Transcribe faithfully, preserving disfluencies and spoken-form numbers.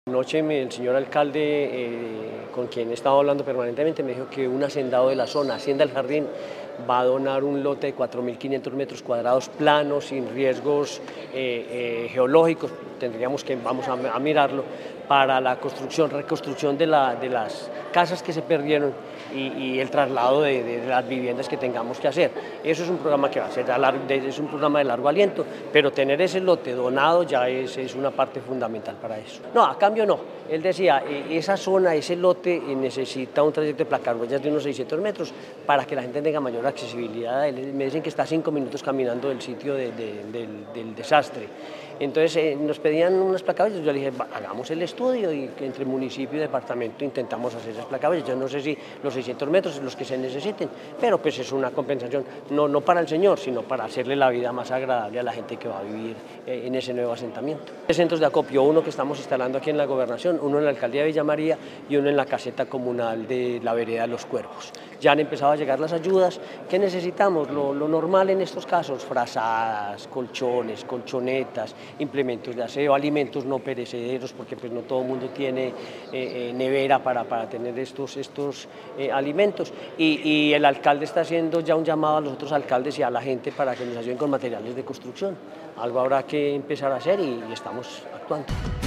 Anoche me- el señor alcalde, eh, con quien he estado hablando permanentemente, me dijo que un hacendado de la zona, Hacienda El Jardín, va a donar un lote de cuatro mil quinientos metros cuadrados planos, sin riesgos eh, eh, geológicos, tendríamos que, vamos a, a mirarlo, para la construcción, reconstrucción de, la, de las casas que se perdieron y, y el traslado de, de, de las viviendas que tengamos que hacer. Eso es un programa que va a ser, a largo, es un programa de largo aliento, pero tener ese lote donado ya es, es una parte fundamental para eso. No, a cambio no. Él decía, esa zona, ese lote necesita un trayecto de placahuellas de unos seiscientos metros para que la gente tenga mayor accesibilidad. Me dicen que está a cinco minutos caminando del sitio de, de, del, del desastre. Entonces eh, nos pedían unas placahuellas, yo le dije, hagamos el estudio y que entre municipio y departamento intentamos hacer esas placahuellas. Yo no sé si los seiscientos metros son los que se necesiten, pero pues es una compensación, no, no para el señor, sino para hacerle la vida más agradable a la gente que va a vivir eh, en ese nuevo asentamiento. Centros de acopio, uno que estamos instalando aquí en la gobernación, uno en la alcaldía de Villa María y uno en la caseta comunal de la vereda de Los Cuervos. Ya han empezado a llegar las ayudas. ¿Qué necesitamos? Lo, lo normal en estos casos, frazadas, colchones, colchonetas, implementos de aseo, alimentos no perecederos, porque pues no todo el mundo tiene eh, eh, nevera para, para tener estos, estos eh, alimentos. Y, y el alcalde está haciendo ya un llamado a los otros alcaldes y a la gente para que nos ayuden con materiales de construcción. Algo habrá que empezar a hacer y, y estamos actuando.